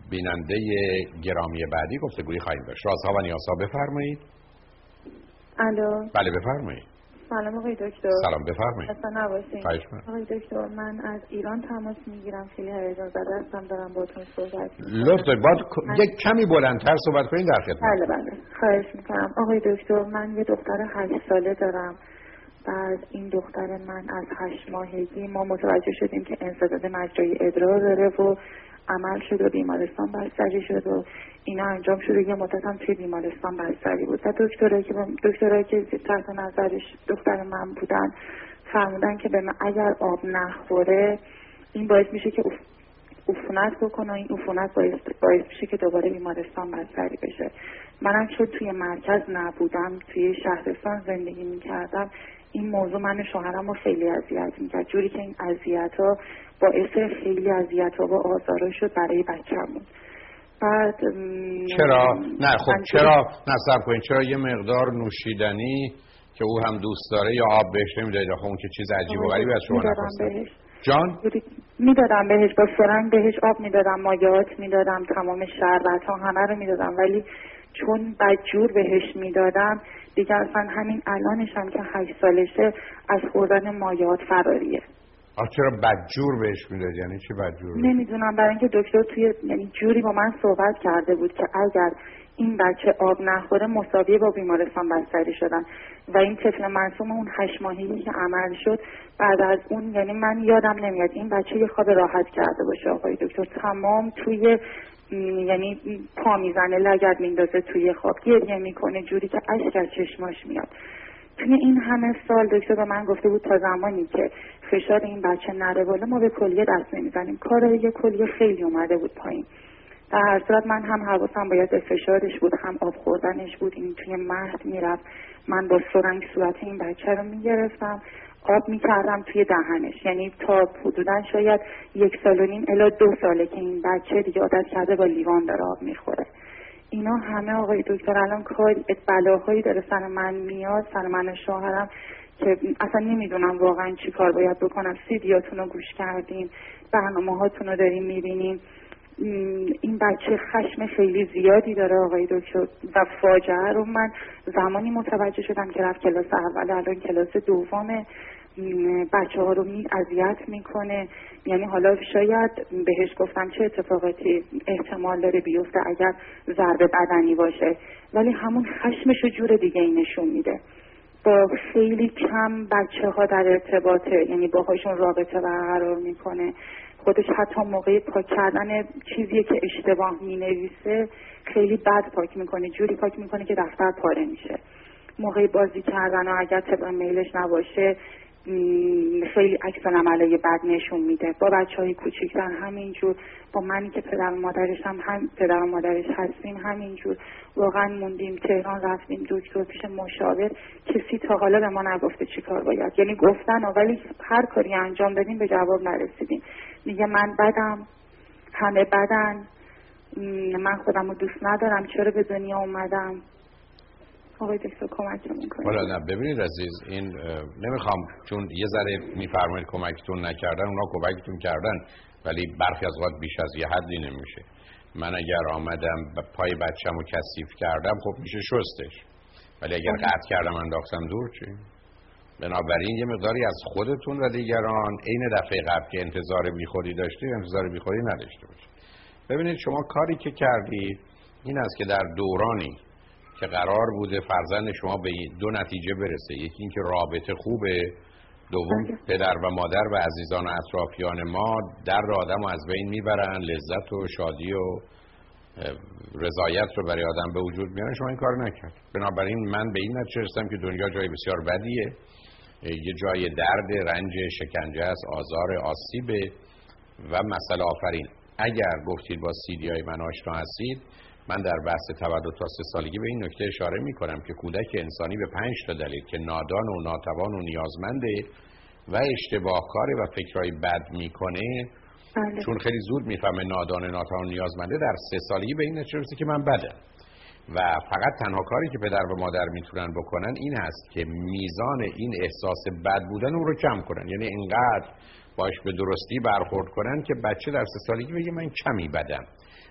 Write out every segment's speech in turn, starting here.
بیننده گرامی بعدی گفتگوی خواهیم داشت. رازها و نیازها، بفرمایید. الو. بله بفرمایید. سلام آقای دکتر. سلام بفرمایید. اصلا نباشین. خواهش می‌کنم. آقای دکتر من از ایران تماس میگیرم، خیلی هیجان زده هستم دارم باهاتون صحبت می‌کنم. لطفاً باید یک کمی بلندتر صحبت کنید، در خدمت. بله خواهش می‌کنم. آقای دکتر من یه دختر 8 ساله دارم. بعد این دختر من از 8 ماهگی ما متوجه شدیم که انسداد مجرای ادرار داره و عمل شد و بیمارستان بستری شد و اینا انجام شده. یه مدت هم توی بیمارستان بستری بود و دکترایی که تحت نظرش دختر من بودن فرمودن که به من اگر آب نخوره این باعث میشه که عفونت بکنه، این عفونت باعث میشه که دوباره بیمارستان بستری بشه. منم چون توی مرکز نبودم، توی شهرستان زندگی میکردم، این موضوع من و شوهرم رو خیلی اذیت میکرد، جوری که این اذیت‌ها باعث خیلی اذیت‌ها و آزارا شد برای بچه‌مون. بعد چرا؟ نه خب چرا نصب کنید، چرا یه مقدار نوشیدنی که او هم دوست داره یا آب بهش نمیدهید؟ خب اون که چیز عجیب و غریبی از شما نخواسته. جان؟ میدادم بهش، با سرنگ بهش آب میدادم، مایعات میدادم، تمام شربت‌ها همه رو میدادم، ولی چون بدجور بهش میدادم دیگه اصلا همین الانش هم که 8 سالشه از خوردن مایعات فراریه. چرا بدجور بهش میداد؟ یعنی چی بدجور؟ نمیدونم، برای اینکه دکتر یعنی جوری با من صحبت کرده بود که اگر این بچه آب نخوره مساویه با بیمارستان بستری شدن و این طفل معصوم اون 8 ماهگی که عمل شد بعد از اون، یعنی من یادم نمیاد این بچه یه خواب راحت کرده باشه آقای دکتر، تمام توی یعنی پا میزنه، لگد میندازه توی خواب، گریه میکنه جوری که اشک از چشماش میاد. توی این همه سال دکتر به من گفته بود تا زمانی که فشار این بچه نره بالا ما به کلیه دست نمیزنیم. کارای کلیه خیلی اومده بود پایین. در هر صورت من هم حواسم باید به فشارش بود، هم آب خوردنش بود. این توی مهد میرفت، من با سرنگ صورت این بچه رو میگرفتم، آب میکردم توی دهنش، یعنی تا حدودا شاید 1.5 سال الی 2 ساله که این بچه دیگه عادت کرده با لیوان داره آب میخوره. اینا همه آقای دکتر الان کاری بلاهایی داره سر من میاد، سر من و شوهرم، که اصلا نمیدونم واقعا چی کار باید بکنم. سیدیاتون رو گوش کردیم، برنامه هاتون رو داریم میبینیم. این بچه خشم خیلی زیادی داره آقای دکتر و فاجعه رو من زمانی متوجه شدم که رفت کلاس اول، الان کلاس دومه، بچه ها رو اذیت میکنه. یعنی حالا شاید بهش گفتم چه اتفاقاتی احتمال داره بیفته اگر ضربه بدنی باشه، ولی همون خشمش رو جور دیگه ای نشون میده. با خیلی کم بچه ها در ارتباطه، یعنی باهاشون رابطه برقرار میکنه. خودش حتی موقع پاک کردن چیزی که اشتباه مینویسه خیلی بد پاک میکنه، جوری پاک میکنه که دفتر پاره میشه. موقع بازی کردن و اگر طبق میلش نباشه خیلی عکس العملای بد نشون میده. با بچهای کوچیک‌تر همینجور، با منی که پدر و مادرش هستیم همینجور. واقعا موندیم تهران، رفتیم دکتر پیش مشاور، کسی تا حالا به ما نگفته چی کار باید، یعنی گفتن ولی هر کاری انجام دادیم به جواب نرسیدیم. میگه من بدم، همه بدن، من خودم رو دوست ندارم، چرا به دنیا اومدم. آقای دکتر کمکمون کنید. والا نه ببینید عزیز، این نمیخوام چون یه ذره میفرمایید کمکتون نکردن، اونا کمکتون کردن ولی برخی از وقت بیش از یه حدی نمیشه. من اگر آمدم پای بچه‌مو کثیف کردم خب میشه شستش، ولی اگر قطع کردم انداختم دور چی؟ بنابراین یه مقداری از خودتون و دیگران عین دفعه قبل که انتظار بیخودی داشتید انتظار بیخودی نداشته باشید. ببینید شما کاری که کردید این است که در دورانی که قرار بوده فرزند شما به 2 نتیجه برسه، یکی اینکه رابطه خوبه، دوم پدر و مادر و عزیزان و اطرافیان ما درد آدم رو از بین میبرن، لذت و شادی و رضایت رو برای آدم به وجود میارن، شما این کار نکرد. بنابراین من به این نتیجه رسیدم که دنیا جای بسیار بدیه، یه جای درد، رنج، شکنجه است، آزار، آسیبه و مسئله آفرین. اگر گفتید با سیدی های من آشنا هستید، من در بحث تولد تا 3 سالگی به این نکته اشاره می کنم که کودک انسانی به 5 تا دلیل که نادان و ناتوان و نیازمنده و اشتباهکاره و فکرهای بد میکنه، چون خیلی زود میفهمه نادان، ناتوان و نیازمنده، در 3 سالگی به این نتیجه که من بدم و فقط تنها کاری که پدر و مادر میتونن بکنن این هست که میزان این احساس بد بودن اون رو کم کنن، یعنی اینقدر باش به درستی برخورد کنن که بچه در 3 سالگی بگه من کمی بدم.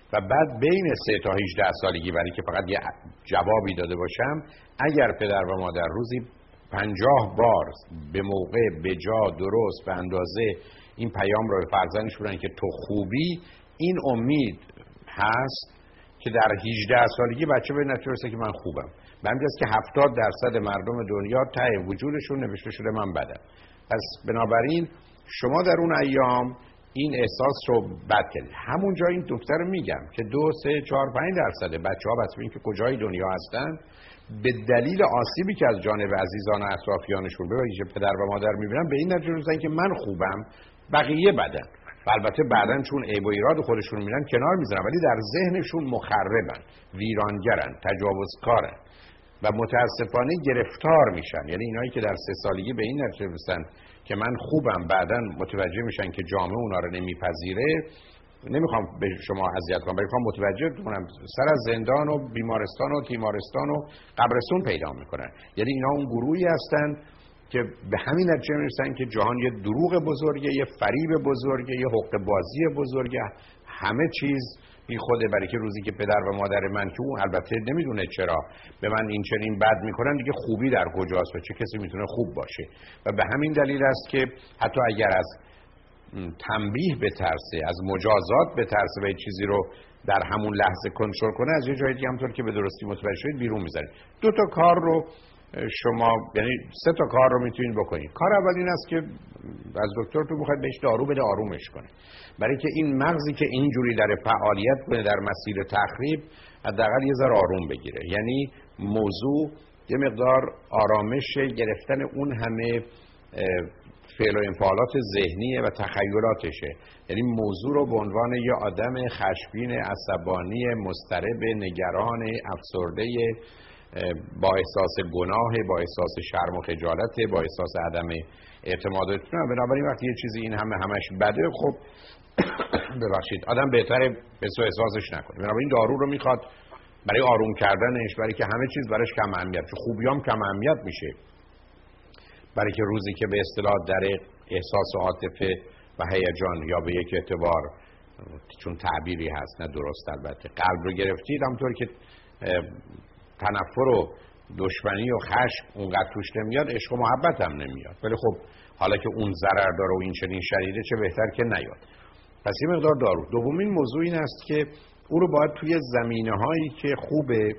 و بعد بین 3 تا 18 سالگی، برای که فقط یه جوابی داده باشم، اگر پدر و مادر روزی 50 بار به موقع، به جا، درست، به اندازه این پیام رو به فرزندش بدن که تو خوبی، این امید هست که در 18 سالگی بچه به نتیجه برسه که من خوبم. به همین جاست که 70% مردم دنیا ته وجودشون نوشته شده من بدم. پس بنابراین شما در اون ایام این احساس رو بد کردید. همونجا این دکتر رو میگم که 2 3 4 5% بچه‌ها بس ببین که کجای دنیا هستن به دلیل آسیبی که از جانب عزیزان و اطرافیانشون به ویژه پدر و مادر میبینن به این نتیجه رسیدن که من خوبم بقیه بدن. و البته بعدن چون عیب و ایراد خودشون میبینن کنار میذارن، ولی در ذهنشون مخربن، ویرانگرن، تجاوزکارن و متاسفانه گرفتار میشن. یعنی اینایی که در 3 سالگی به این نتیجه رسیدن که من خوبم، بعدن متوجه میشن که جامعه اونا رو نمیپذیره. نمیخوام به شما اذیت کنم، ولی میخوام متوجه کنم سر از زندان و بیمارستان و تیمارستان و قبرستون پیدا میکنن. یعنی اینا اون گروهی هستن که به همین نتیجه میرسن که جهان یه دروغ بزرگه، یه فریب بزرگه، یه حقه بازی بزرگه، همه چیز بی خوده. برای که روزی که پدر و مادر من که اون البته نمیدونه چرا به من این چنین بد میکنن، دیگه خوبی در کجاست و چه کسی میتونه خوب باشه. و به همین دلیل است که حتی اگر از تنبیه بترسه، از مجازات بترسه و چیزی رو در همون لحظه کنترل کنه، از یه جای دیگه همونطور که به درستی متوجه شدید بیرون میذارید. 2 تا کار رو شما، یعنی 3 تا کار رو میتونید بکنید. کار اول این است که از دکتر تو میخواید بهش دارو بده آرومش کنه، برای که این مغزی که اینجوری در فعالیت کنه در مسیر تخریب حداقل یه ذره آروم بگیره. یعنی موضوع یه مقدار آرامش گرفتن اون همه فعل و انفعالات ذهنی و تخیلاتشه. یعنی موضوع رو به عنوان یه آدم خشمگین، عصبانی، مضطرب، نگران، افسرده، با احساس گناه، با احساس شرم و خجالت، با احساس عدم اعتماد. بنابراین وقتی یه چیزی این همش بده، خب ببخشید آدم بهتره به سو احساسش نکنه. بنابراین دارو رو میخواد برای آروم کردنش، برای که همه چیز براش کم اهمیت، چون خوبیام کم اهمیت میشه. برای که روزی که به اصطلاح در احساس و عاطفه و هیجان یا به یک اعتبار، چون تعبیری هست نه درست البته، قلب رو گرفتید، همونطور که تنفر و دشمنی و خشم اونقدر توش نمیاد، عشق و محبت هم نمیاد. ولی خب حالا که اون ضرر داره و این چنین شدیده، چه بهتر که نیاد. پس یه مقدار دارو. دومین موضوع این است که او رو باید توی زمینه‌هایی که خوبه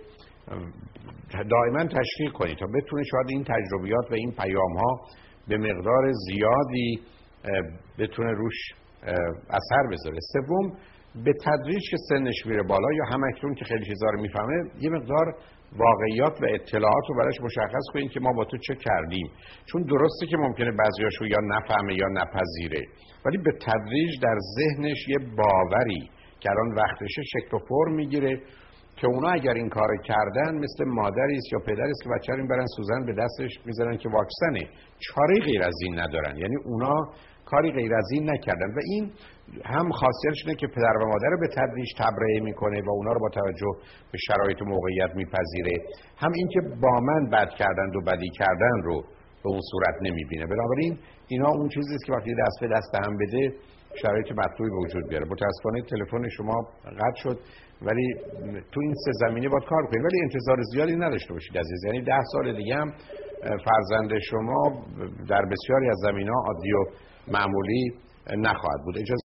دائما تشویق کنید تا بتونه شاید این تجربیات و این پیام‌ها به مقدار زیادی بتونه روش اثر بذاره. سوم، به تدریج که سنش میره بالا یا همکنون که خیلی چیزا رو میفهمه، یه مقدار واقعیات و اطلاعات رو براش مشخص کنید که ما با تو چه کردیم. چون درسته که ممکنه بعضیاشو یا نفهمه یا نپذیره، ولی به تدریج در ذهنش یه باوری که الان وقتشه شکل و فرم میگیره که اونا اگر این کار کردن مثل مادری است یا پدری است که بچه رو برن سوزن به دستش میذارن که واکسنه، چاره غیر از این ندارن. یعنی اونا کاری غیر از این نکردن و این هم خاصیتش اینه که پدر و مادر رو به تدریج تبرئه میکنه و اونا رو با توجه به شرایط و موقعیت میپذیره، هم این که با من بد کردن و بدی کردن رو به اون صورت نمیبینه. بنابراین اینا اون چیزی است که وقتی دست به دست هم بده شرایط مطلوبی به وجود بیاره. متاسفانه تلفن شما قطع شد، ولی تو این 3 زمینه باید کار کنید، ولی انتظار زیادی نداشته باشید عزیز. یعنی 10 سال دیگه هم فرزند شما در بسیاری از زمینه‌ها عادی و معمولی نخواهد بود. اجازه